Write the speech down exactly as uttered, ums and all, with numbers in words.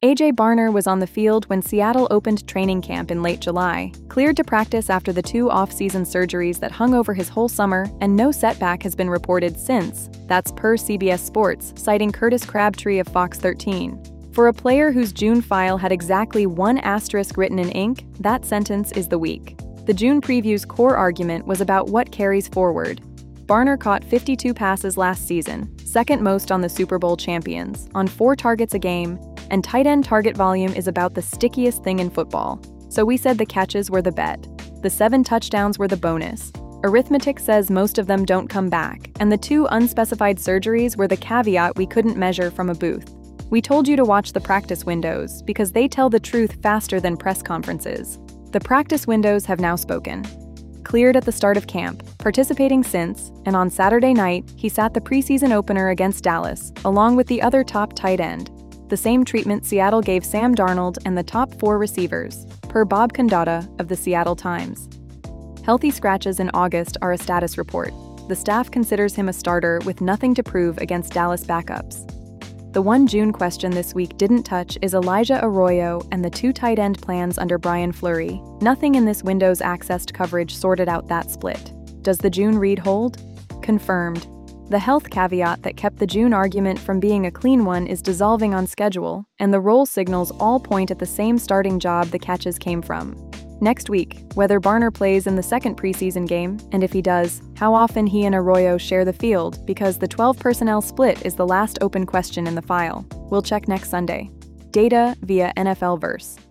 A J Barner was on the field when Seattle opened training camp in late July, cleared to practice after the two off-season surgeries that hung over his whole summer, and no setback has been reported since. That's per C B S Sports, citing Curtis Crabtree of Fox thirteen. For a player whose June file had exactly one asterisk written in ink, that sentence is the week. The June preview's core argument was about what carries forward. Barner caught fifty-two passes last season, second most on the Super Bowl champions, on four targets a game, and tight end target volume is about the stickiest thing in football. So we said the catches were the bet. The seven touchdowns were the bonus. Arithmetic says most of them don't come back, and the two unspecified surgeries were the caveat we couldn't measure from a booth. We told you to watch the practice windows because they tell the truth faster than press conferences. The practice windows have now spoken. Cleared at the start of camp, participating since, and on Saturday night, he sat the preseason opener against Dallas, along with the other top tight end. The same treatment Seattle gave Sam Darnold and the top four receivers, per Bob Condotta of the Seattle Times. Healthy scratches in August are a status report. The staff considers him a starter with nothing to prove against Dallas backups. The one June question this week didn't touch is Elijah Arroyo and the two tight end plans under Brian Fleury. Nothing in this window's accessed coverage sorted out that split. Does the June read hold? Confirmed. The health caveat that kept the June argument from being a clean one is dissolving on schedule, and the roll signals all point at the same starting job the catches came from. Next week, whether Barner plays in the second preseason game, and if he does, how often he and Arroyo share the field, because the twelve personnel split is the last open question in the file. We'll check next Sunday. Data via N F L Verse.